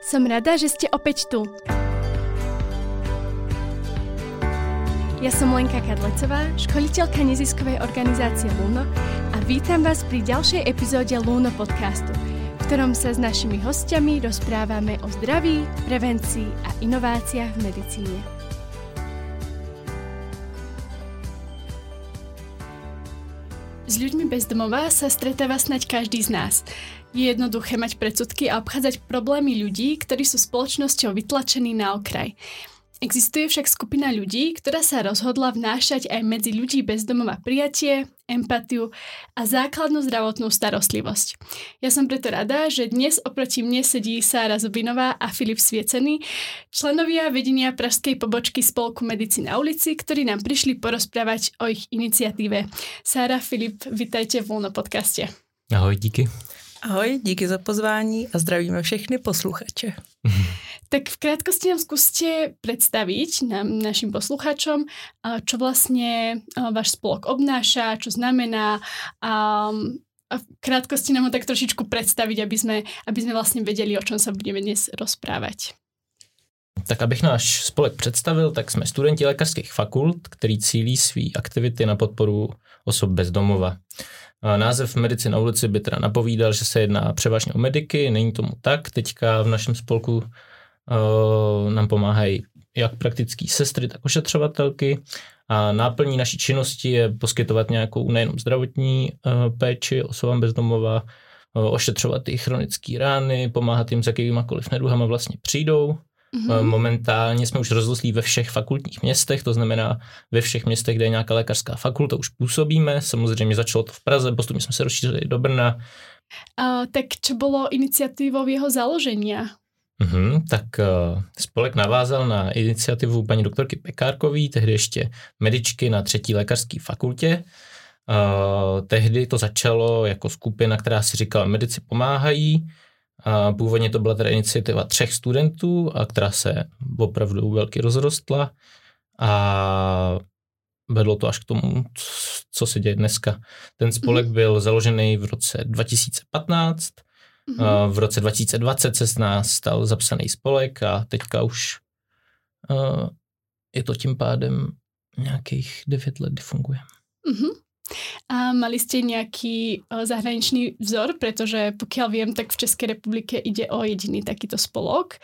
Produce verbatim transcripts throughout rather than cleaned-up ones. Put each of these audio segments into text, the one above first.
Som rada, že ste opäť tu. Ja som Lenka Kadlecová, školiteľka neziskovej organizácie Luno a vítam vás pri ďalšej epizóde Luno podcastu, v ktorom sa s našimi hostiami rozprávame o zdraví, prevencii a inováciách v medicíne. S ľuďmi bez domova sa stretáva snáď každý z nás. Je jednoduché mať predsudky a obchádzať problémy ľudí, ktorí sú spoločnosťou vytlačení na okraj. Existuje však skupina ľudí, ktorá sa rozhodla vnášať aj medzi ľudí bez domova prijatie, empatiu a základnú zdravotnú starostlivosť. Ja som preto rada, že dnes oproti mne sedí Sára Zubinová a Filip Sviecený, členovia vedenia pražskej pobočky spolku Medici na ulici, ktorí nám prišli porozprávať o ich iniciatíve. Sára, Filip, vitajte v Luno podcaste. Ahoj, díky. Ahoj, díky za pozvání a zdravíme všechny posluchače. Tak v krátkosti nám skúste predstaviť nám, našim posluchačom, čo vlastne váš spolok obnáša, čo znamená a, a v krátkosti nám ho tak trošičku predstaviť, aby sme, aby sme vlastne vedeli, o čom sa budeme dnes rozprávať. Tak abych náš spolek představil, tak jsme studenti lékařských fakult, který cílí svý aktivity na podporu osob bez domova. Název Medici na ulici by teda napovídal, že se jedná převážně o mediky, není tomu tak. Teďka v našem spolku uh, nám pomáhají jak praktický sestry, tak ošetřovatelky a náplní naší činnosti je poskytovat nějakou nejenom zdravotní uh, péči osobám bez domova, uh, ošetřovat jejich chronické rány, pomáhat jim s jakýmakoliv neduhama vlastně přijdou. Mm-hmm. Momentálně jsme už rozrostlí ve všech fakultních městech, to znamená ve všech městech, kde je nějaká lékařská fakulta, už působíme. Samozřejmě začalo to v Praze, postupně jsme se rozšířili do Brna. A, tak čo bylo iniciativou jeho založení? Mm-hmm, tak uh, spolek navázal na iniciativu paní doktorky Pekárkový, tehdy ještě medičky na třetí lékařské fakultě. Uh, tehdy to začalo jako skupina, která si říkala Medici pomáhají. A původně to byla teda iniciativa třech studentů, a která se opravdu velky rozrostla a vedlo to až k tomu, co se děje dneska. Ten spolek mm-hmm. byl založený v roce dva tisíce patnáct, mm-hmm. a v roce dva tisíce dvacet se z nás stal zapsaný spolek a teďka už uh, je to tím pádem nějakých devět let, kdy funguje. Mm-hmm. A mali ste nejaký zahraničný vzor, pretože pokiaľ viem, tak v Českej republike ide o jediný takýto spolok.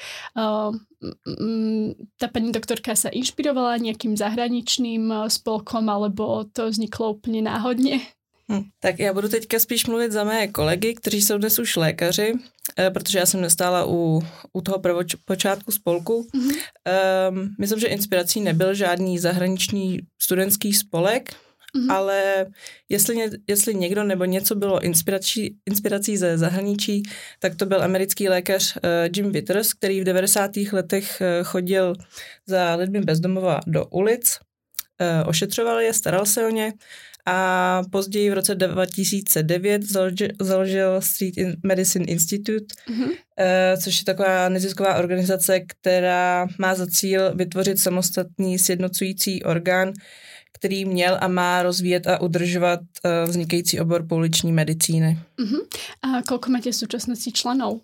Tá pani doktorka sa inšpirovala nejakým zahraničným spolkom, alebo to vzniklo úplně náhodně? Hm, tak já budu teďka spíš mluvit za mé kolegy, kteří jsou dnes už lékaři, protože já jsem nestála u, u toho prvopočátku spolku. Mm-hmm. Um, myslím, že inspirací nebyl žádný zahraniční studentský spolek, Mm-hmm. ale jestli, ně, jestli někdo nebo něco bylo inspirací, inspirací ze zahraničí, tak to byl americký lékař uh, Jim Witters, který v devadesátých letech uh, chodil za lidmi bezdomova do ulic, uh, ošetřoval je, staral se o ně a později v roce dva tisíce devět založil, založil Street Medicine Institute, mm-hmm. uh, což je taková nezisková organizace, která má za cíl vytvořit samostatný sjednocující orgán, který měl a má rozvíjet a udržovat uh, vznikající obor pouliční medicíny. Uh-huh. A koľko máte v súčasnosti členů?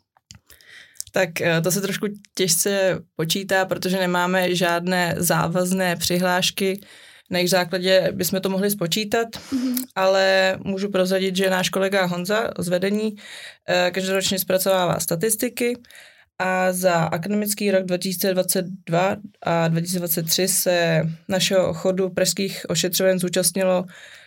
Tak uh, to se trošku těžce počítá, protože nemáme žádné závazné přihlášky, na jejich základě bychom to mohli spočítat, uh-huh. ale můžu prozradit, že náš kolega Honza z vedení uh, každoročně zpracovává statistiky a za akademický rok dva tisíce dvacet dva a dva tisíce dvacet tři se našeho chodu pražských ošetřoven zúčastnilo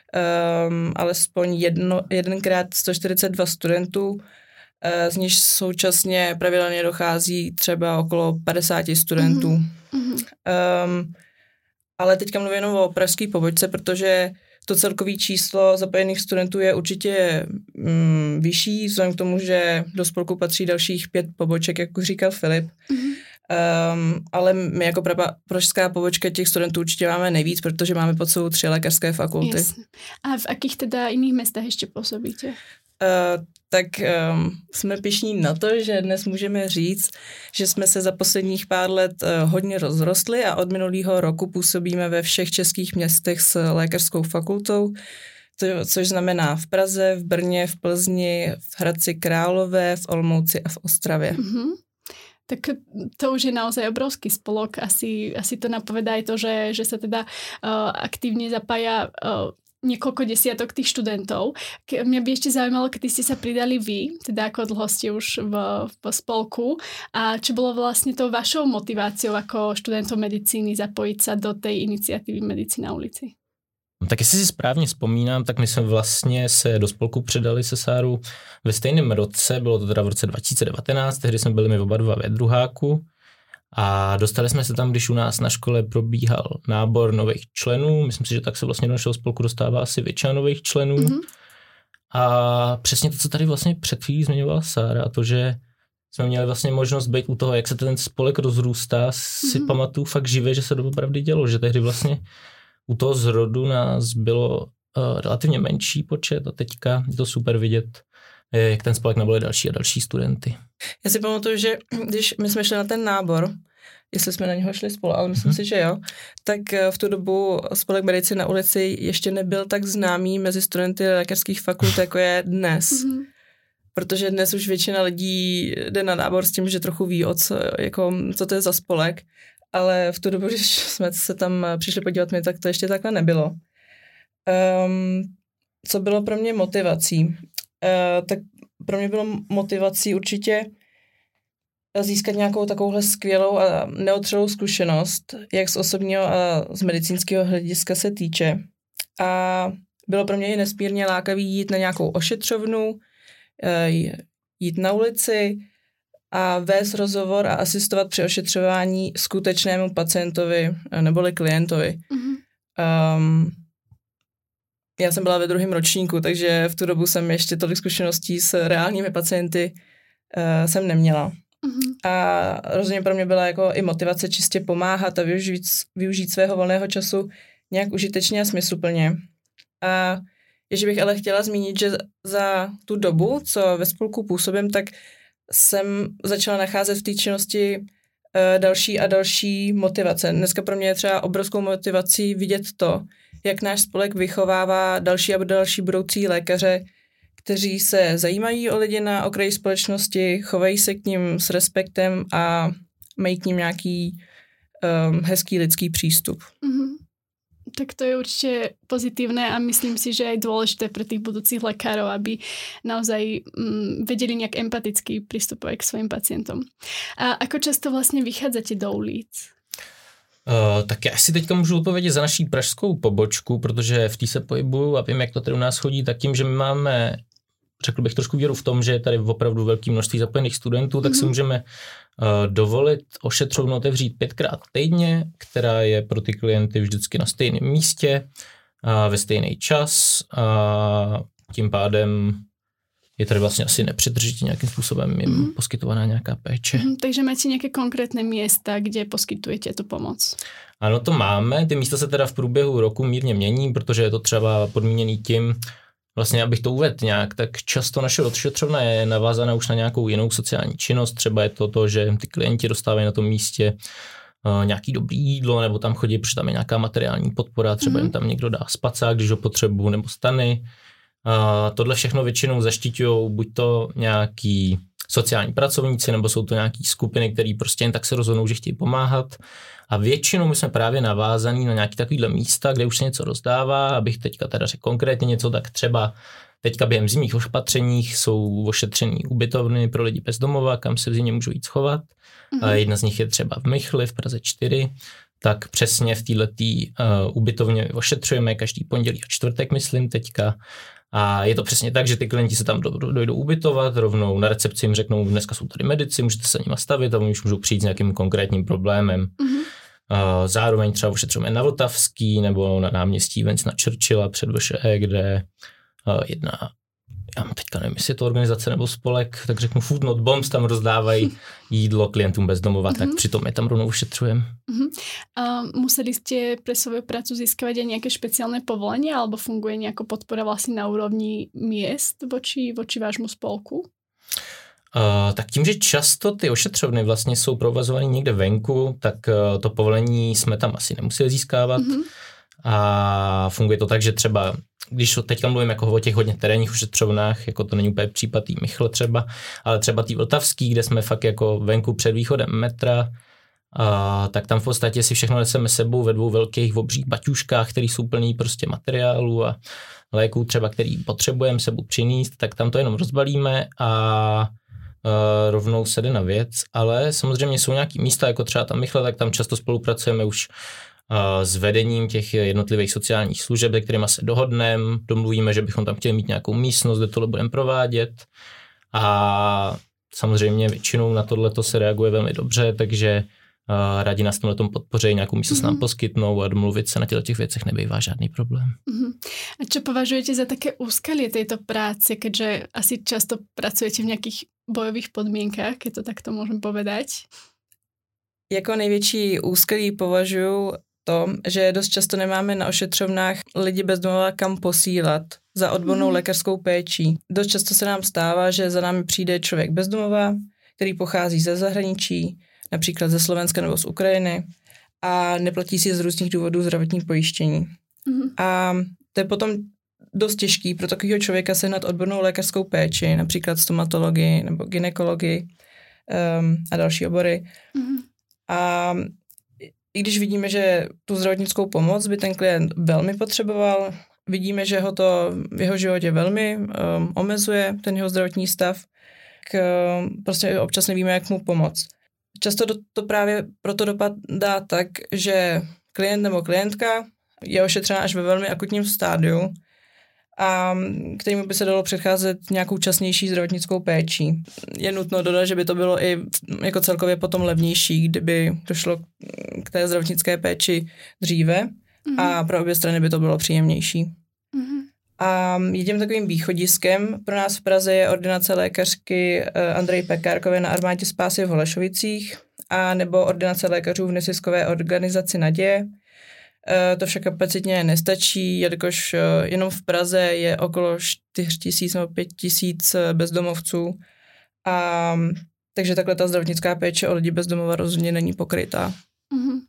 um, alespoň jedno, jedenkrát sto čtyřicet dva studentů, uh, z nichž současně pravidelně dochází třeba okolo padesát studentů. Mm-hmm. Um, ale teďka mluvím jenom o pražské pobočce, protože to celkové číslo zapojených studentů je určitě mm, vyšší, vzhledem k tomu, že do spolku patří dalších pět poboček, jak už říkal Filip. Mm-hmm. Um, ale my jako pra- pražská pobočka těch studentů určitě máme nejvíc, protože máme pod sebou tři lékařské fakulty. Jasne. A v akých teda jiných městech ještě působíte? Uh, tak um, jsme pyšní na to, že dnes můžeme říct, že jsme se za posledních pár let uh, hodně rozrostli a od minulého roku působíme ve všech českých městech s lékařskou fakultou, to, což znamená v Praze, v Brně, v Plzni, v Hradci Králové, v Olomouci a v Ostravě. Uh-huh. Tak to už je naozaj obrovský spolok. Asi, asi to napovedá aj to, že, že sa teda uh, aktívne zapája uh, niekoľko desiatok tých študentov. Ke, mňa by ešte zaujímalo, kedy ste sa pridali vy, teda ako dlho ste už v, v spolku a čo bolo vlastne tou vašou motiváciou ako študentov medicíny zapojiť sa do tej iniciatívy Medicína na ulici? No, tak jestli si správně vzpomínám, tak my jsme vlastně se do spolku předali se Sárou ve stejném roce, bylo to teda v roce dva tisíce devatenáct, tehdy jsme byli my oba dva ve druháku a dostali jsme se tam, když u nás na škole probíhal nábor nových členů, myslím si, že tak se vlastně do našeho spolku dostává asi většina nových členů mm-hmm. a přesně to, co tady vlastně před chvílí zmiňovala Sára, a to, že jsme měli vlastně možnost být u toho, jak se ten spolek rozrůstá, si mm-hmm. pamatuju fakt živě, že se to opravdu dělo, že tehdy vlastně u toho zrodu nás bylo uh, relativně menší počet a teďka je to super vidět, jak ten spolek nabili další a další studenty. Já si pamatuju, že když my jsme šli na ten nábor, jestli jsme na něho šli spolu, ale myslím hmm. si, že jo, tak v tu dobu spolek Medicíny na ulici ještě nebyl tak známý mezi studenty lékařských fakult, jako je dnes. Hmm. Protože dnes už většina lidí jde na nábor s tím, že trochu ví, o co, jako, co to je za spolek. Ale v tu dobu, když jsme se tam přišli podívat my, tak to ještě takhle nebylo. Um, co bylo pro mě motivací? Uh, tak pro mě bylo motivací určitě získat nějakou takovouhle skvělou a neotřelou zkušenost, jak z osobního a z medicínského hlediska se týče. A bylo pro mě i nesmírně lákavý jít na nějakou ošetřovnu, uh, jít na ulici, a vést rozhovor a asistovat při ošetřování skutečnému pacientovi neboli klientovi. Mm-hmm. Um, já jsem byla ve druhém ročníku, takže v tu dobu jsem ještě tolik zkušeností s reálními pacienty uh, jsem neměla. Mm-hmm. A rozhodně pro mě byla jako i motivace čistě pomáhat a využít, využít svého volného času nějak užitečně a smysluplně. A ještě bych ale chtěla zmínit, že za tu dobu, co ve spolku působím, tak jsem začala nacházet v té činnosti uh, další a další motivace. Dneska pro mě je třeba obrovskou motivací vidět to, jak náš spolek vychovává další a další budoucí lékaře, kteří se zajímají o lidi na okraji společnosti, chovají se k nim s respektem a mají k ním nějaký um, hezký lidský přístup. Mm-hmm. Tak to je určite pozitívne a myslím si, že aj dôležité pre tých budúcich lekárov, aby naozaj mm, vedeli nejak empaticky pristupovať k svojim pacientom. A ako často vlastne vychádzate do ulic? Uh, tak já si teďka můžu odpovědět za naší pražskou pobočku, protože v té se pohybuju a vím, jak to tady u nás chodí, tak tím, že my máme, řekl bych, trošku věru v tom, že je tady opravdu velké množství zapojených studentů, tak mm-hmm. si můžeme uh, dovolit ošetřovnu otevřít pětkrát týdně, která je pro ty klienty vždycky na stejném místě, uh, ve stejný čas a tím pádem je tady vlastně asi nepřetržitě nějakým způsobem jim mm-hmm. poskytovaná nějaká péče. Mm-hmm, takže máte nějaké konkrétné místa, kde poskytujete tu pomoc? Ano, to máme. Ty místa se teda v průběhu roku mírně mění, protože je to třeba podmíněný tím, vlastně abych to uvedl nějak, tak často naše ošetřovna je navázaná už na nějakou jinou sociální činnost. Třeba je to to, že ty klienti dostávají na tom místě uh, nějaký dobrý jídlo, nebo tam chodí, protože tam je nějaká materiální podpora, třeba mm-hmm. jim tam někdo dá spacák, když ho potřebují, nebo stany. Uh, tohle všechno většinou zaštiťují buď to nějaký sociální pracovníci, nebo jsou to nějaký skupiny, které prostě jen tak se rozhodnou, že chtějí pomáhat. A většinou my jsme právě navázaný na nějaké takovéhle místa, kde už se něco rozdává. Abych teďka teda řekl konkrétně něco, tak třeba teďka během zimních opatřeních jsou ošetřený ubytovny pro lidi bez domova, kam se v zimě můžou jít schovat. Mm-hmm. A jedna z nich je třeba v Michli, v Praze čtyři. Tak přesně v této uh, ubytovně ošetřujeme každý pondělí a čtvrtek, myslím teďka. A je to přesně tak, že ty klienti se tam dojdou ubytovat, rovnou na recepci jim řeknou, dneska jsou tady medici, můžete se nima stavit a oni už můžou přijít s nějakým konkrétním problémem. Mm-hmm. Zároveň třeba ošetřujeme na Vltavský nebo na náměstí Vincenta Churchilla před V Š E, kde jedna, já teďka nevím, jestli je to organizace nebo spolek, tak řeknu Food Not Bombs, tam rozdávají jídlo klientům bez domova, mm-hmm. tak přitom je tam rovnou ošetřujeme. Mm-hmm. A museli ste pre svoju prácu získavať aj nejaké špeciálne povolenia alebo funguje nejako podpora vlastne na úrovni miest voči, voči vášmu spolku? Uh, tak tím, že často ty ošetřovny vlastně jsou provozované někde venku, tak uh, to povolení jsme tam asi nemuseli získávat. Mm-hmm. A funguje to tak, že třeba když teďka mluvím jako o těch hodně terénních ošetřovnách, jako to není úplně případ tý Michle třeba, ale třeba tý Vltavský, kde jsme fakt jako venku před východem metra, a tak tam v podstatě si všechno neseme sebou ve dvou velkých obřích baťuškách, který jsou plný prostě materiálu a léků třeba, který potřebujeme sebou přinést, tak tam to jenom rozbalíme a Uh, rovnou se jde na věc, ale samozřejmě jsou nějaký místa, jako třeba tam Michle, tak tam často spolupracujeme už uh, s vedením těch jednotlivých sociálních služeb, se kterými se dohodneme, domluvíme, že bychom tam chtěli mít nějakou místnost, kde tohle budeme provádět a samozřejmě většinou na tohleto se reaguje velmi dobře, takže uh, rádi nás tomhle tom podpoří, nějakou místnost mm-hmm. nám poskytnou a domluvit se na těchto těch věcech nebývá žádný problém. Mm-hmm. A čo považujete za také úskalie tejto práce, keďže asi často pracujete v nějakých bojových podmínkách, keď to takto môžem povedať? Jako největší úskalí považuji to, že dost často nemáme na ošetřovnách lidi bez domova kam posílat za odbornou mm. lékařskou péčí. Dost často se nám stává, že za námi přijde člověk bez domova, který pochází ze zahraničí, například ze Slovenska nebo z Ukrajiny a neplatí si z různých důvodů zdravotní pojištění. Mm. A to je potom dost těžký pro takového člověka sehnat odbornou lékařskou péči, například stomatologii nebo gynekologii um, a další obory. Mm-hmm. A i když vidíme, že tu zdravotnickou pomoc by ten klient velmi potřeboval, vidíme, že ho to v jeho životě velmi um, omezuje, ten jeho zdravotní stav, k, um, prostě občas nevíme, jak mu pomoct. Často to, to právě proto dopadá tak, že klient nebo klientka je ošetřena až ve velmi akutním stádiu, a kterému by se dalo předcházet nějakou časnější zdravotnickou péčí. Je nutno dodat, že by to bylo i jako celkově potom levnější, kdyby došlo k té zdravotnické péči dříve mm-hmm. a pro obě strany by to bylo příjemnější. Mm-hmm. A jedním takovým východiskem pro nás v Praze je ordinace lékařky Andreji Pekárkové na Armádě spásy v Holešovicích a nebo ordinace lékařů v neziskové organizaci Naděje. To však kapacitně nestačí, jelikož jenom v Praze je okolo čtyři tisíce nebo pět tisíc bezdomovců. A, takže takhle ta zdravotnická péče o lidi bezdomova rozhodně není pokrytá. Mm-hmm.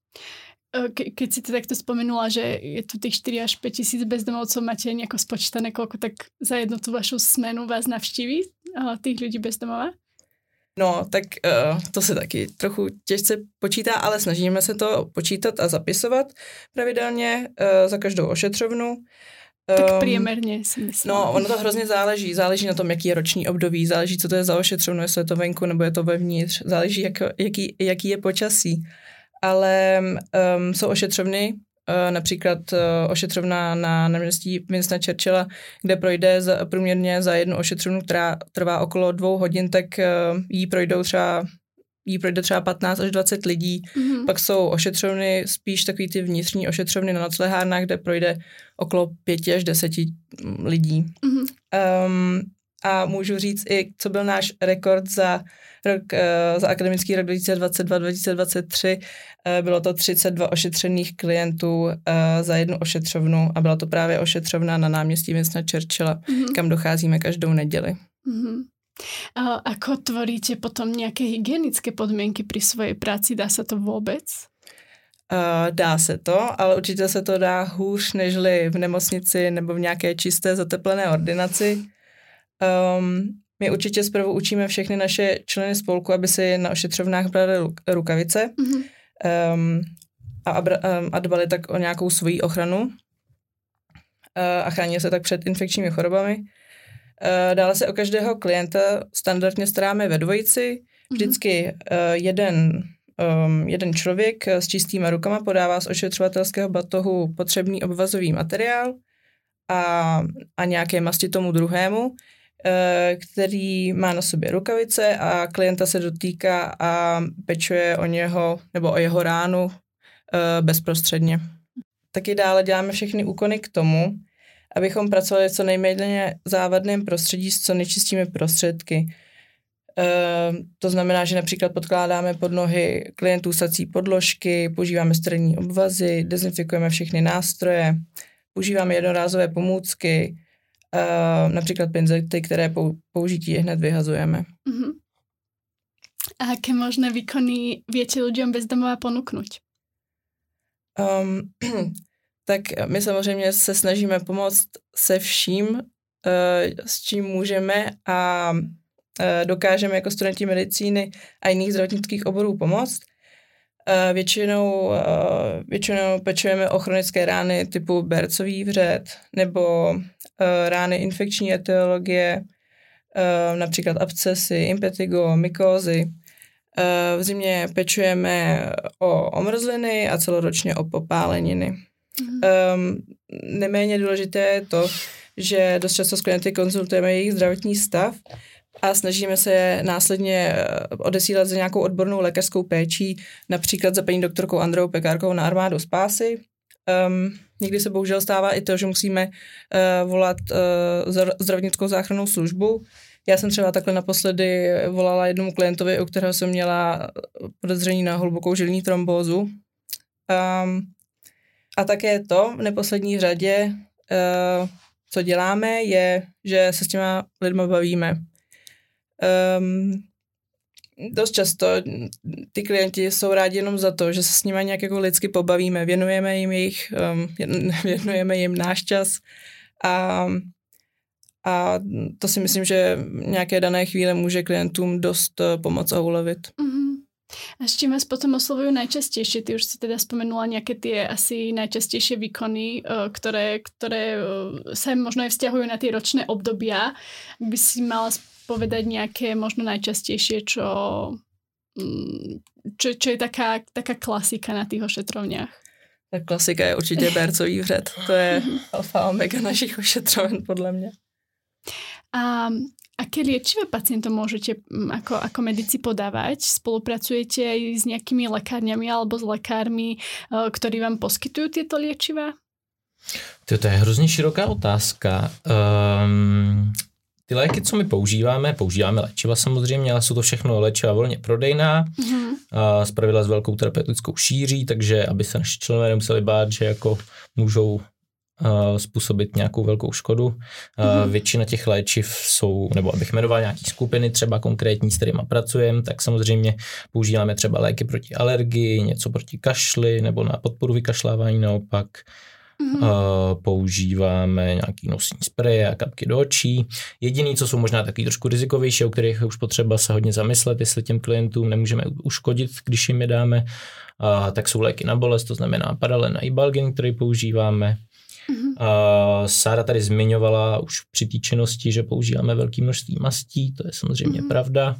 Ke, keď si to takto spomenula, že je tu tých štyri až päť tisíc bezdomovcov, máte nejako spočítané, koľko tak za jednu tú vašu smenu vás navštíví tých ľudí bezdomova? No, tak uh, to se taky trochu těžce počítá, ale snažíme se to počítat a zapisovat pravidelně uh, za každou ošetřovnu. Tak um, priemerně si myslím. No, ono to hrozně záleží. Záleží na tom, jaký je roční období, záleží, co to je za ošetřovnu, jestli je to venku nebo je to vevnitř, záleží, jak, jaký, jaký je počasí. Ale um, jsou ošetřovny, uh, například uh, ošetřovna na náměstí Winstona Churchilla, kde projde za, průměrně za jednu ošetřovnu, která trvá okolo dvou hodin, tak uh, jí projdou třeba jí projde třeba patnáct až dvacet lidí. Mm-hmm. Pak jsou ošetřovny, spíš takový ty vnitřní ošetřovny na noclehárnách, kde projde okolo pěti až deseti lidí. Mm-hmm. Um, a můžu říct i, co byl náš rekord za rok, uh, za akademický rok dva tisíce dvacet dva dva tisíce dvacet tři. Uh, bylo to třicet dva ošetřených klientů uh, za jednu ošetřovnu a byla to právě ošetřovna na náměstí Winstona Churchilla, mm-hmm. kam docházíme každou neděli. Mm-hmm. A ako tvoríte potom nějaké hygienické podmínky při své práci? Dá se to vůbec? Uh, dá se to, ale určitě se to dá hůř, nežli v nemocnici nebo v nějaké čisté zateplené ordinaci. Um, my určitě zprvu učíme všechny naše členy spolku, aby si na ošetřovnách brali rukavice mm-hmm. um, a, um, a dbali tak o nějakou svoji ochranu uh, a chránili se tak před infekčními chorobami. Uh, dále se o každého klienta standardně staráme ve dvojici. Vždycky uh, jeden, um, jeden člověk s čistýma rukama podává z ošetřovatelského batohu potřebný obvazový materiál a, a nějaké masti tomu druhému, uh, který má na sobě rukavice a klienta se dotýká a pečuje o něho nebo o jeho ránu uh, bezprostředně. Taky dále děláme všechny úkony k tomu, abychom pracovali v co nejméně závadném prostředí s co nejčistými prostředky. E, to znamená, že například podkládáme pod nohy klientů sací podložky, používáme sterilní obvazy, dezinfikujeme všechny nástroje, používáme jednorázové pomůcky, e, například pinzety, které pou, použití hned vyhazujeme. Uh-huh. A jaké možné výkony viete ľuďom bez domova ponúknuť? Um, tak my samozřejmě se snažíme pomoct se vším, s čím můžeme a dokážeme jako studenti medicíny a jiných zdravotnických oborů pomoct. Většinou, většinou pečujeme o chronické rány typu bercový vřet nebo rány infekční etiologie, například abscesy, impetigo, mykózy. V zimě pečujeme o omrzliny a celoročně o popáleniny. Mm. Um, neméně důležité je to, že dost často s klienty konzultujeme jejich zdravotní stav a snažíme se následně odesílat za nějakou odbornou lékařskou péčí, například za paní doktorkou Andreou Pekárkovou na armádu spásy. Um, někdy se bohužel stává i to, že musíme uh, volat uh, zdravotnickou záchrannou službu. Já jsem třeba takhle naposledy volala jednomu klientovi, u kterého jsem měla podezření na hlubokou žilní trombózu. Um, a také to v neposlední řadě, uh, co děláme, je, že se s těma lidma bavíme. Um, dost často ty klienti jsou rádi jenom za to, že se s nimi nějak jako lidsky pobavíme, věnujeme jim jejich, um, věnujeme jim náš čas a, a to si myslím, že v nějaké dané chvíli může klientům dost uh, pomoct a ulevit. Mm-hmm. A s čím vás potom oslovujú najčastejšie? Ty už si teda spomenula nejaké tie asi najčastejšie výkony, ktoré, ktoré sa možno aj vzťahujú na tie ročné obdobia. Ak by si mala povedať nejaké možno najčastejšie, čo, čo, čo je taká, taká klasika na tých ošetrovniach? Tak klasika je určitě bercový vřet. To je alfa omega našich ošetroven, podle mě. A aké liečivé pacientom môžete ako, ako medici podávať? Spolupracujete aj s nejakými lekárňami alebo s lekármi, ktorí vám poskytujú tieto liečivá? To, to je hrozně široká otázka. Um, ty léky, co my používáme, používáme léčiva samozřejmě, ale jsou to všechno léčiva volně prodejná, mm-hmm. a zpravidla s velkou terapeutickou šíří, takže aby se naši členové nemuseli bát, že jako můžou Uh, způsobit nějakou velkou škodu. Uh, mm-hmm. Většina těch léčiv jsou, nebo abych jmenoval nějaký skupiny, třeba konkrétní, s kterýma pracujeme, tak samozřejmě používáme třeba léky proti alergii, něco proti kašli, nebo na podporu vykašlávání naopak. Mm-hmm. Uh, používáme nějaký nosní spreje a kapky do očí. Jediný, co jsou možná takový trošku rizikovější, o kterých je už potřeba se hodně zamyslet, jestli těm klientům nemůžeme uškodit, když jim je dáme, uh, tak jsou léky na bolest, to znamená Paralen a Ibalgin, který používáme. Mm-hmm. Uh, Sára tady zmiňovala už při té činnosti, že používáme velké množství mastí, to je samozřejmě mm-hmm. pravda.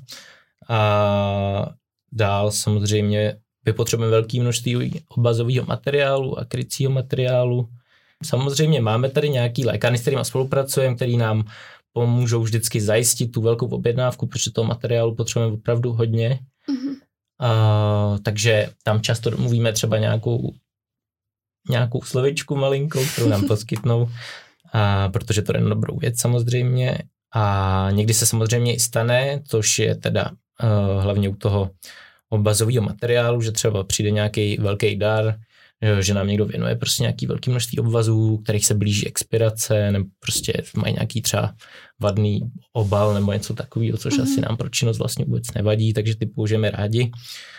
A dál samozřejmě vypotřebujeme velké množství obazového materiálu a krycího materiálu. Samozřejmě máme tady nějaký lékárny, s kterými spolupracujeme, který nám pomůžou vždycky zajistit tu velkou objednávku, protože toho materiálu potřebujeme opravdu hodně. Mm-hmm. Uh, takže tam často domluvíme třeba nějakou nějakou slovičku malinkou, kterou nám poskytnou, a protože to je na dobrou věc samozřejmě. A někdy se samozřejmě i stane, což je teda uh, hlavně u toho obazového materiálu, že třeba přijde nějaký velký dar, že nám někdo věnuje prostě nějaký velký množství obvazů, kterých se blíží expirace, nebo prostě mají nějaký třeba vadný obal nebo něco takového, což mm-hmm. asi nám pro činnost vlastně vůbec nevadí, takže ty použijeme rádi.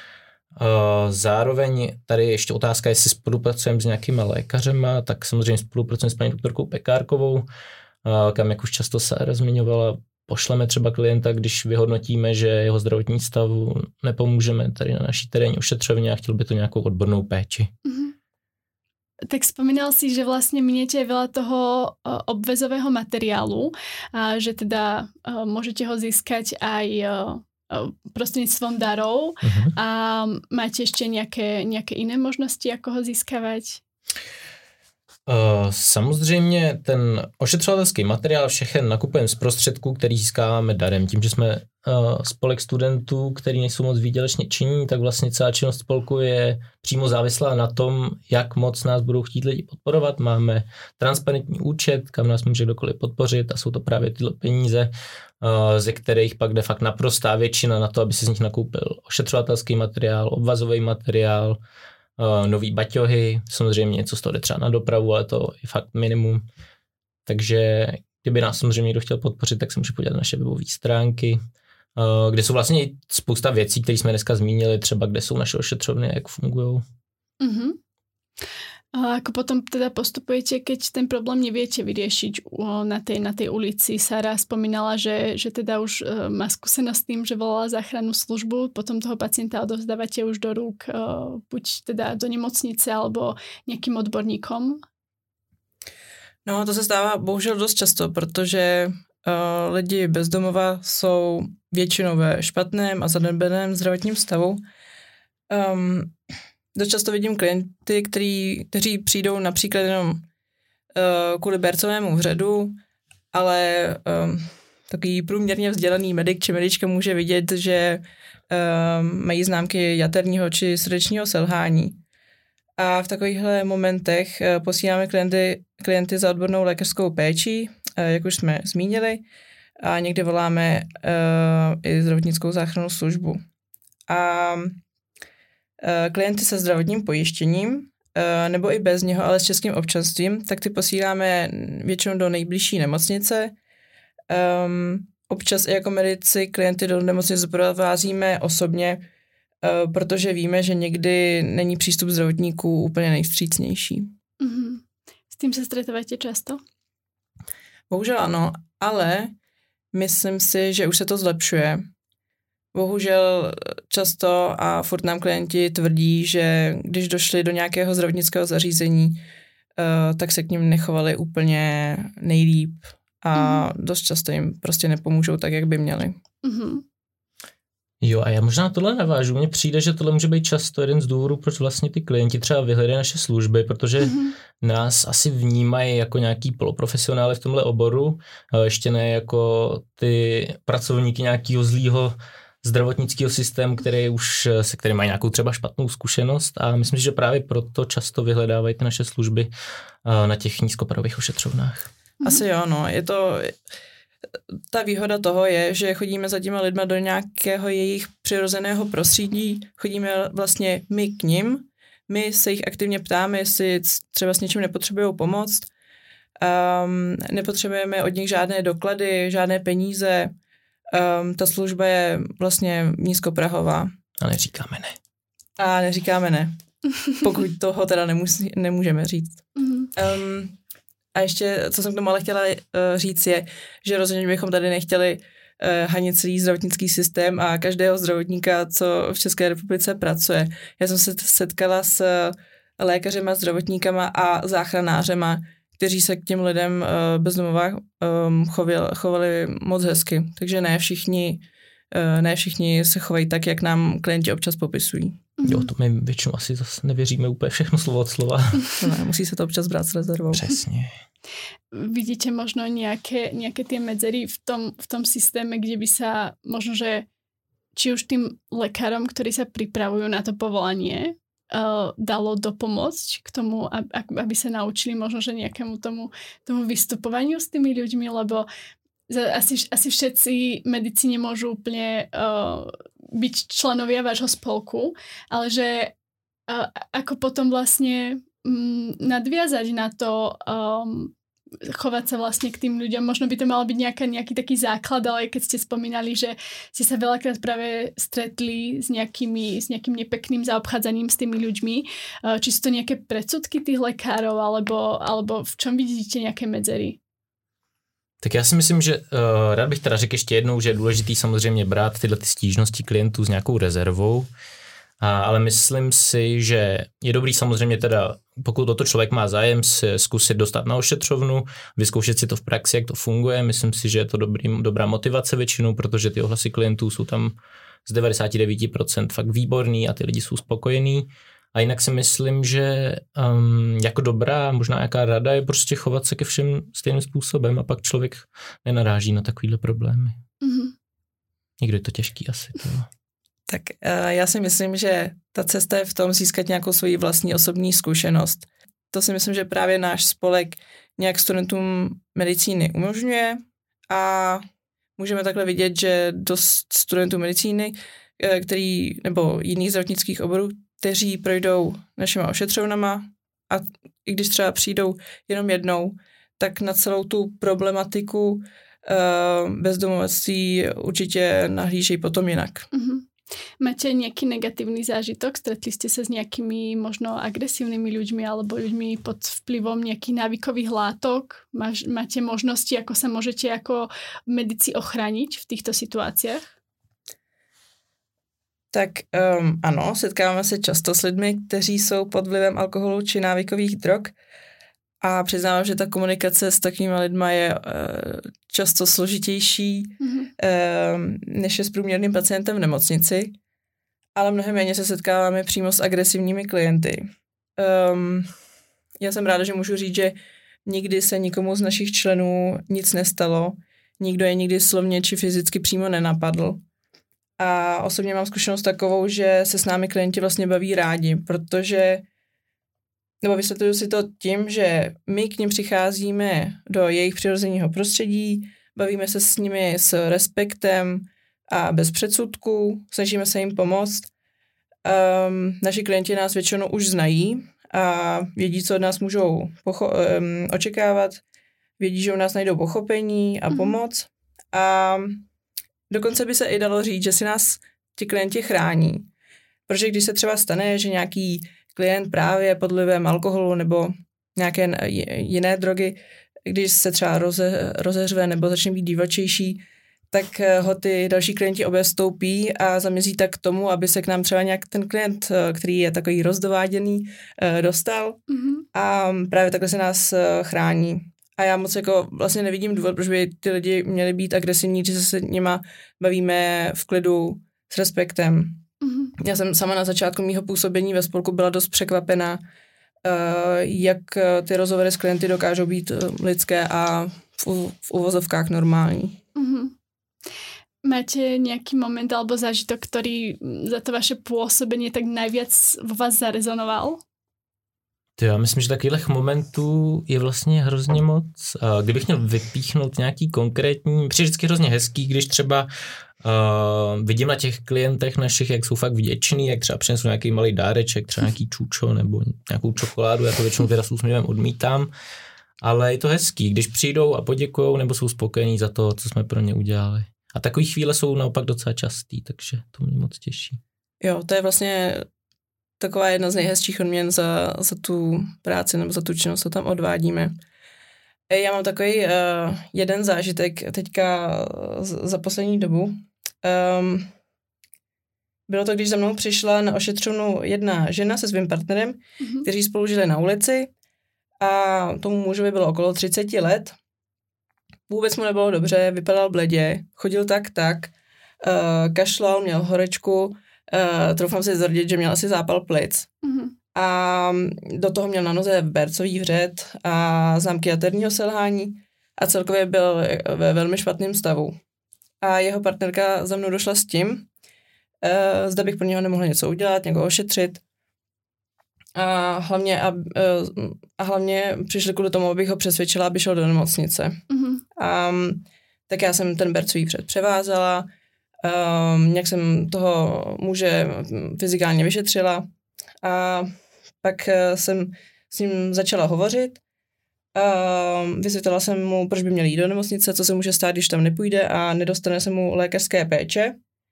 Zároveň tady ještě otázka, jestli spolupracujeme s nějakýma lékařema, tak samozřejmě spolupracujeme s paní doktorkou Pekárkovou, kam, jak už často Sára zmiňovala, pošleme třeba klienta, když vyhodnotíme, že jeho zdravotní stavu nepomůžeme tady na naší terénní ošetřovně a chtěl by to nějakou odbornou péči. Mm-hmm. Tak spomínal si, že vlastne miniete veľa toho obväzového materiálu a že teda môžete ho získať aj prostredníctvom darov. Uh-huh. A máte ešte nejaké, nejaké iné možnosti, ako ho získavať? Uh, samozřejmě ten ošetřovatelský materiál všechen nakupujeme z prostředků, který získáváme darem. Tím, že jsme uh, spolek studentů, který nejsou moc výdělečně činní, tak vlastně celá činnost spolku je přímo závislá na tom, jak moc nás budou chtít lidi podporovat. Máme transparentní účet, kam nás může kdokoliv podpořit a jsou to právě tyhle peníze, uh, ze kterých pak de facto naprostá většina na to, aby si z nich nakoupil ošetřovatelský materiál, obvazový materiál, Uh, nový baťohy, samozřejmě něco z toho jde třeba na dopravu, ale to je fakt minimum. Takže kdyby nás samozřejmě někdo chtěl podpořit, tak se může podívat na naše webové stránky, uh, kde jsou vlastně spousta věcí, které jsme dneska zmínili, třeba kde jsou naše ošetřovny, jak fungujou. Mm-hmm. A ako potom teda postupujete, keď ten problém neviete vyriešiť na tej, na tej ulici? Sara spomínala, že, že teda už má skúsenosť s tým, že volala záchrannú službu, potom toho pacienta odovzdávate už do rúk buď teda do nemocnice alebo nejakým odborníkom? No, to se stává bohužel dost často, protože uh, lidi bez domova jsou většinou ve špatném a zanedbaném zdravotním stavu. Um, dost často vidím klienty, který, kteří přijdou například jenom uh, kvůli bercovému vředu, ale um, takový průměrně vzdělaný medic či medička může vidět, že um, mají známky jaterního či srdečního selhání. A v takovýchhle momentech uh, posíláme klienty, klienty za odbornou lékařskou péčí, uh, jak už jsme zmínili, a někdy voláme uh, i zdravotnickou záchrannou službu. A uh, klienty se zdravotním pojištěním, uh, nebo i bez něho, ale s českým občanstvím, tak ty posíláme většinou do nejbližší nemocnice. Um, občas i jako medici klienty do nemocnice provázíme osobně, uh, protože víme, že někdy není přístup zdravotníků úplně nejvstřícnější. Mm-hmm. S tím se stretáváte často? Bohužel ano, ale myslím si, že už se to zlepšuje. Bohužel často a furt nám klienti tvrdí, že když došli do nějakého zdravotnického zařízení, uh, tak se k ním nechovali úplně nejlíp a mm. dost často jim prostě nepomůžou tak, jak by měli. Mm-hmm. Jo, a já možná tohle navážu. Mně přijde, že tohle může být často jeden z důvodů, proč vlastně ty klienti třeba vyhledají naše služby, protože mm-hmm. nás asi vnímají jako nějaký poloprofesionály v tomhle oboru, ale ještě ne jako ty pracovníky nějakého zlýho zdravotnického systému, který už, se kterým mají nějakou třeba špatnou zkušenost, a myslím si, že právě proto často vyhledávají ty naše služby na těch nízkoparových ošetřovnách. Asi jo, no. Je to... Ta výhoda toho je, že chodíme za těma lidma do nějakého jejich přirozeného prostředí, chodíme vlastně my k nim, my se jich aktivně ptáme, jestli třeba s něčím nepotřebují pomoct, um, nepotřebujeme od nich žádné doklady, žádné peníze, um, ta služba je vlastně nízkoprahová. A neříkáme ne. A neříkáme ne, pokud toho teda nemusí, nemůžeme říct. Um, A ještě, co jsem k tomu ale chtěla uh, říct, je, že rozhodně bychom tady nechtěli uh, hanit celý zdravotnický systém a každého zdravotníka, co v České republice pracuje. Já jsem se setkala s uh, lékařema, zdravotníkama a záchranářema, kteří se k těm lidem uh, bez domova um, chovali, chovali moc hezky. Takže ne všichni, uh, ne všichni se chovají tak, jak nám klienti občas popisují. Jo, to my většinou asi zase nevěříme úplně všechno slovo od slova. Ne, musí se to občas brát s rezervou. Přesně. Vidíte možno nejaké, nejaké tie medzery v tom, v tom systéme, kde by sa možno, že či už tým lekárom, ktorí sa pripravujú na to povolanie, uh, dalo dopomôcť k tomu, aby sa naučili možno, že nejakému tomu, tomu vystupovaniu s tými ľuďmi, lebo asi, asi všetci medici nemôžu úplne uh, byť členovia vášho spolku, ale že uh, ako potom vlastne um, nadviazať na to, um, chovať sa vlastne k tým ľuďom. Možno by to malo byť nejaká, nejaký taký základ, ale keď ste spomínali, že ste sa veľakrát práve stretli s, nejakými, s nejakým nepekným zaobchádzaním s tými ľuďmi. Uh, či sú to nejaké predsudky tých lekárov, alebo, alebo v čom vidíte nejaké medzery? Tak já si myslím, že uh, rád bych teda řekl ještě jednou, že je důležitý samozřejmě brát tyhle ty stížnosti klientů s nějakou rezervou, a, ale myslím si, že je dobrý samozřejmě teda, pokud toto člověk má zájem, se zkusit dostat na ošetřovnu, vyzkoušet si to v praxi, jak to funguje. Myslím si, že je to dobrý, dobrá motivace většinou, protože ty ohlasy klientů jsou tam z devadesát devět procent fakt výborný a ty lidi jsou spokojení. A jinak si myslím, že um, jako dobrá, možná jaká rada je prostě chovat se ke všem stejným způsobem a pak člověk nenaráží na takovýhle problémy. Mm-hmm. Někdy je to těžký asi. To. Tak uh, já si myslím, že ta cesta je v tom získat nějakou svoji vlastní osobní zkušenost. To si myslím, že právě náš spolek nějak studentům medicíny umožňuje a můžeme takhle vidět, že dost studentů medicíny, který, nebo jiných zdravotnických oborů, kteří projdou našima ošetřovnama a i když třeba přijdou jenom jednou, tak na celou tu problematiku uh, bezdomovectví určitě nahlížejí potom jinak. Mm-hmm. Máte nejaký negatívny zážitok? Stretli ste sa s nejakými možno agresívnymi ľuďmi alebo ľuďmi pod vplyvom nejakých návykových látok? Máš, máte možnosti, ako sa môžete ako medici ochrániť v týchto situáciách? Tak um, ano, setkáváme se často s lidmi, kteří jsou pod vlivem alkoholu či návykových drog a přiznávám, že ta komunikace s takovými lidma je uh, často složitější mm-hmm. uh, než je s průměrným pacientem v nemocnici, ale mnohem méně se setkáváme přímo s agresivními klienty. Um, já jsem ráda, že můžu říct, že nikdy se nikomu z našich členů nic nestalo, nikdo je nikdy slovně či fyzicky přímo nenapadl. A osobně mám zkušenost takovou, že se s námi klienti vlastně baví rádi, protože, nebo vysvětluju si to tím, že my k nim přicházíme do jejich přirozeného prostředí, bavíme se s nimi s respektem a bez předsudků, snažíme se jim pomoct. Um, naši klienti nás většinou už znají a vědí, co od nás můžou pocho- um, očekávat, vědí, že u nás najdou pochopení a pomoc a dokonce by se i dalo říct, že si nás ti klienti chrání. Protože když se třeba stane, že nějaký klient právě pod vlivem alkoholu nebo nějaké jiné drogy, když se třeba roze, rozeřve nebo začne být divačejší, tak ho ty další klienti obstoupí a zamezí tak k tomu, aby se k nám třeba nějak ten klient, který je takový rozdováděný, dostal. Mm-hmm. A právě takhle se nás chrání. A já moc jako vlastně nevidím důvod, proč by ty lidi měli být agresivní, že se s nima bavíme v klidu s respektem. Mm-hmm. Já jsem sama na začátku mýho působení ve spolku byla dost překvapená, uh, jak ty rozhovory s klienty dokážou být lidské a v, v uvozovkách normální. Mm-hmm. Máte nějaký moment alebo zážitok, který za to vaše působení tak nejvíc vo vás zarezonoval? Já myslím, že takových momentů je vlastně hrozně moc. A kdybych měl vypíchnout nějaký konkrétní, přijde vždycky hrozně hezký, když třeba uh, vidím na těch klientech našich, jak jsou fakt vděční, jak třeba přinesou nějaký malý dáreček, třeba nějaký čučo nebo nějakou čokoládu, já to většinou teda s úsměvem odmítám, ale je to hezký, když přijdou a poděkujou nebo jsou spokojení za to, co jsme pro ně udělali. A takové chvíle jsou naopak docela častý, takže to mě moc těší. Jo, to je vlastně taková jedna z nejhezčích odměn za, za tu práci nebo za tu činnost, co tam odvádíme. Já mám takový uh, jeden zážitek teďka z, za poslední dobu. Um, bylo to, když za mnou přišla na ošetřovnu jedna žena se svým partnerem, mm-hmm. kteří spolu žili na ulici a tomu mužovi bylo okolo třicet let. Vůbec mu nebylo dobře, vypadal bledě, chodil tak tak, uh, kašlal, měl horečku, Uh, troufám si tvrdit, že měl asi zápal plic. Mm-hmm. A do toho měl na noze bercový vřed a známky jaterního selhání a celkově byl ve velmi špatném stavu. A jeho partnerka za mnou došla s tím, uh, zda bych pro něho nemohla něco udělat, někoho ošetřit. A hlavně, a, uh, a hlavně přišli kvůli tomu, abych ho přesvědčila, aby šel do nemocnice. Mm-hmm. A, tak já jsem ten bercový vřed převázala, Um, nějak jsem toho muže fyzikálně vyšetřila a pak uh, jsem s ním začala hovořit. Um, vysvětlila jsem mu, proč by měl jít do nemocnice, co se může stát, když tam nepůjde a nedostane se mu lékařské péče.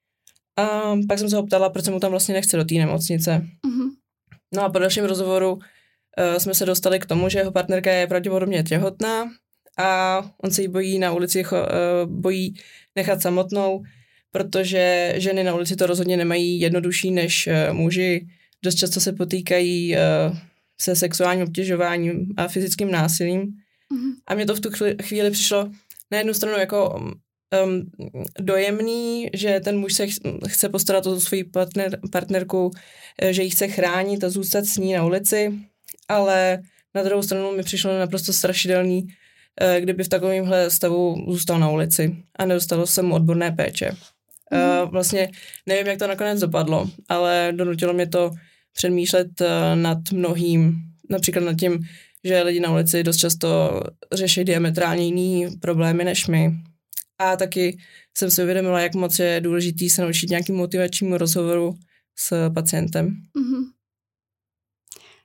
A pak jsem se ho ptala, proč se mu tam vlastně nechce do té nemocnice. Mm-hmm. No a po dalším rozhovoru uh, jsme se dostali k tomu, že jeho partnerka je pravděpodobně těhotná a on se jí bojí na ulici, uh, bojí nechat samotnou, protože ženy na ulici to rozhodně nemají jednodušší než uh, muži. Dost často se potýkají uh, se sexuálním obtěžováním a fyzickým násilím. Mm-hmm. A mně to v tu chvíli přišlo na jednu stranu jako um, dojemný, že ten muž se chce postarat o svou partner, partnerku, že ji chce chránit a zůstat s ní na ulici, ale na druhou stranu mi přišlo naprosto strašidelný, uh, kdyby v takovémhle stavu zůstal na ulici a nedostalo se mu odborné péče. Mm-hmm. Uh, vlastně nevím, jak to nakonec dopadlo, ale donutilo mě to přemýšlet uh, nad mnohým, například nad tím, že lidi na ulici dost často řeší diametrálně jiný problémy než my. A taky jsem si uvědomila, jak moc je důležitý se naučit nějakým motivačnímu rozhovoru s pacientem. Mm-hmm.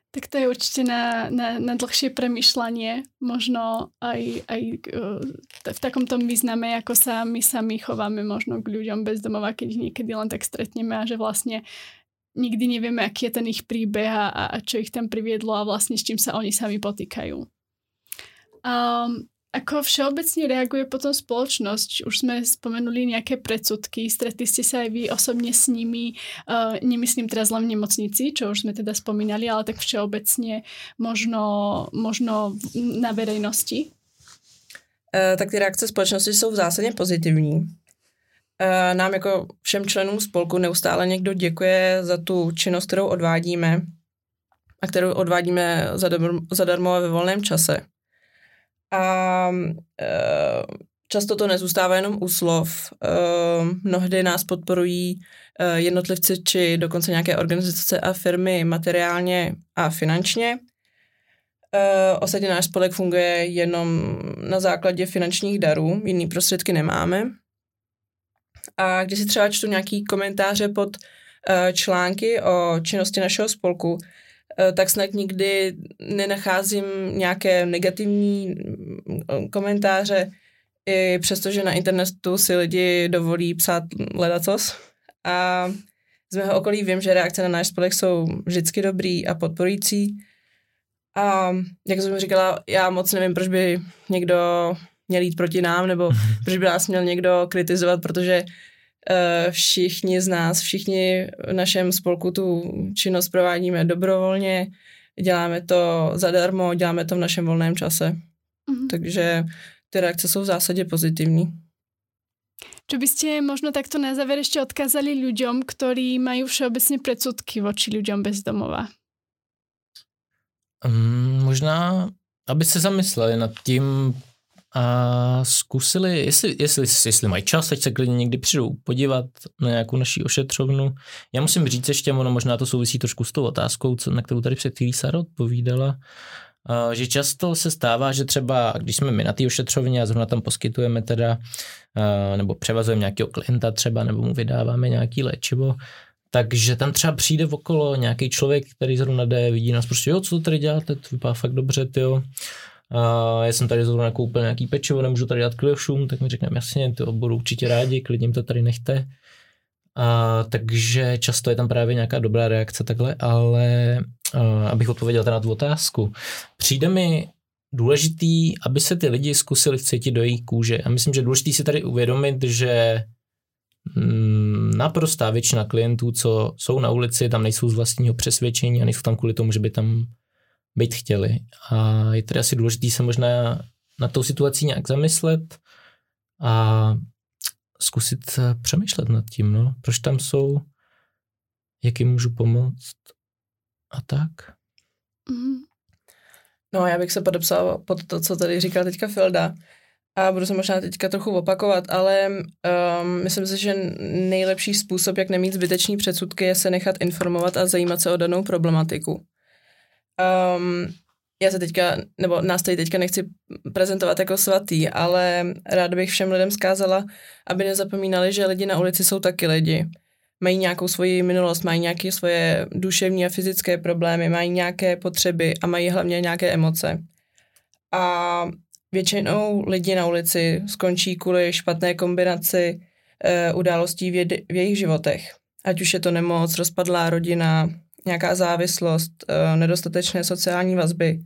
Tak to je určite na, na, na dlhšie premýšľanie, možno aj, aj v takomto význame, ako sa my sami chováme možno k ľuďom bez domova, keď ich niekedy len tak stretneme a že vlastne nikdy nevieme, aký je ten ich príbeh a, a čo ich tam priviedlo a vlastne s čím sa oni sami potýkajú. Um, Ako všeobecne reaguje potom spoločnosť? Už sme spomenuli nejaké predsudky, stretli ste sa aj vy osobne s nimi, uh, nemyslím teraz len v nemocnici, čo už sme teda spomínali, ale tak všeobecne možno, možno na verejnosti? Uh, tak ty reakce společnosti jsou v zásadě pozitivní. Uh, nám jako všem členům spolku neustále někdo děkuje za tu činnost, kterou odvádíme a kterou odvádíme zadarmo, zadarmo a ve volném čase. A e, často to nezůstává jenom u slov. E, mnohdy nás podporují e, jednotlivci či dokonce nějaké organizace a firmy materiálně a finančně. E, ostatně náš spolek funguje jenom na základě finančních darů, jiný prostředky nemáme. A když si třeba čtu nějaký komentáře pod e, články o činnosti našeho spolku, tak snad nikdy nenacházím nějaké negativní komentáře, i přestože na internetu si lidi dovolí psát ledacos. A z mého okolí vím, že reakce na náš spolek jsou vždycky dobrý a podporující. A jak jsem říkala, já moc nevím, proč by někdo měl jít proti nám, nebo proč by nás měl někdo kritizovat, protože všichni z nás, všichni v našem spolku tu činnost provádíme dobrovolně, děláme to zadarmo, děláme to v našem volném čase. Mm-hmm. Takže ty reakce jsou v zásadě pozitivní. Čo by ste možno takto na záver ešte odkázali ľuďom, ktorí majú všeobecne predsudky voči ľuďom bez domova? Um, možná, aby se zamysleli nad tím, a zkusili, jestli, jestli, jestli mají čas, ať se klidně někdy přijdou podívat na nějakou naší ošetřovnu. Já musím říct ještě, ono možná to souvisí trošku s tou otázkou, co, na kterou tady před chvílí Sára odpovídala, a, že často se stává, že třeba, když jsme my na té ošetřovně a zrovna tam poskytujeme teda, a, nebo převazujeme nějakého klienta třeba, nebo mu vydáváme nějaký léčivo, takže tam třeba přijde okolo nějaký člověk, který zrovna jde, vidí nás prostě, jo, co to tady děláte, to vypadá fakt dobře, tyjo. A já jsem tady zrovna koupil nějaký pečivo, nemůžu tady dát kliošům, tak mi řekneme jasně, ty budou určitě rádi, klidně to tady nechte. A, takže často je tam právě nějaká dobrá reakce takhle, ale a, abych odpověděl teda na tu otázku. Přijde mi důležitý, aby se ty lidi zkusili vcítit do jejich kůže. A myslím, že důležitý si tady uvědomit, že mm, naprostá většina klientů, co jsou na ulici, tam nejsou z vlastního přesvědčení a nejsou tam kvůli tomu, že by tam být chtěli. A je tedy asi důležité se možná na tou situací nějak zamyslet a zkusit přemýšlet nad tím, no, proč tam jsou, jak jim můžu pomoct a tak. Mm. No, já bych se podepsala pod to, co tady říkal teďka Filda a budu se možná teďka trochu opakovat, ale um, myslím si, že nejlepší způsob, jak nemít zbytečný předsudky, je se nechat informovat a zajímat se o danou problematiku. Um, já se teďka, nebo nás tady teďka nechci prezentovat jako svatý, ale ráda bych všem lidem zkázala, aby nezapomínali, že lidi na ulici jsou taky lidi. Mají nějakou svoji minulost, mají nějaké svoje duševní a fyzické problémy, mají nějaké potřeby a mají hlavně nějaké emoce. A většinou lidi na ulici skončí kvůli špatné kombinaci e, událostí v, jed, v jejich životech. Ať už je to nemoc, rozpadlá rodina, nějaká závislost, e, nedostatečné sociální vazby.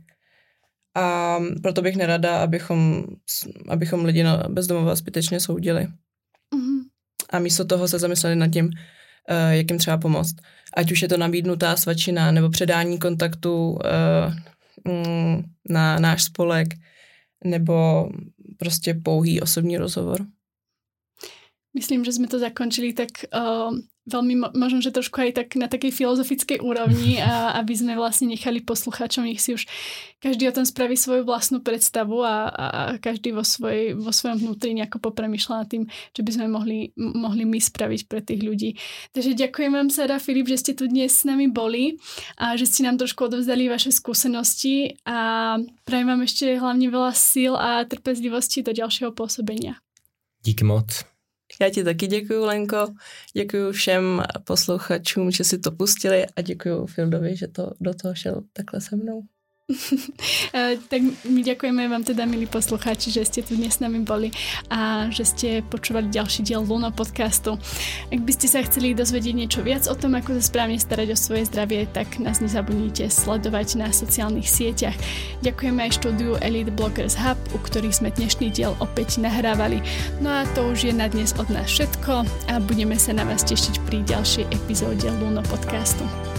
A proto bych nerada, abychom, abychom lidi na bezdomova zbytečně soudili. Mm-hmm. A místo toho se zamysleli nad tím, e, jak jim třeba pomoct. Ať už je to nabídnutá svačina nebo předání kontaktu e, mm, na náš spolek, nebo prostě pouhý osobní rozhovor. Myslím, že sme to zakončili tak uh, veľmi, možno, že trošku aj tak na takej filozofickej úrovni, a aby sme vlastne nechali poslucháčom, nech si už každý o tom spraví svoju vlastnú predstavu a, a, a každý vo, svoj, vo svojom vnútri nejako popremýšľa nad tým, čo by sme mohli, mohli my spraviť pre tých ľudí. Takže ďakujem vám, Sára, Filip, že ste tu dnes s nami boli a že ste nám trošku odovzdali vaše skúsenosti a prajem vám ešte hlavne veľa síl a trpezlivosti do ďalšieho pôsobenia. Díky moc. Já ti taky děkuju, Lenko. Děkuju všem posluchačům, že si to pustili a děkuju Fildovi, že to do toho šel takhle se mnou. Tak my ďakujeme vám teda, milí poslucháči, že ste tu dnes s nami boli a že ste počúvali ďalší diel Luno podcastu. Ak by ste sa chceli dozvedieť niečo viac o tom, ako sa správne starať o svoje zdravie, tak nás nezabudnite sledovať na sociálnych sieťach. Ďakujeme aj štúdiu Elite Bloggers Hub, u ktorých sme dnešný diel opäť nahrávali. No a to už je na dnes od nás všetko a budeme sa na vás tešiť pri ďalšej epizóde Luno podcastu.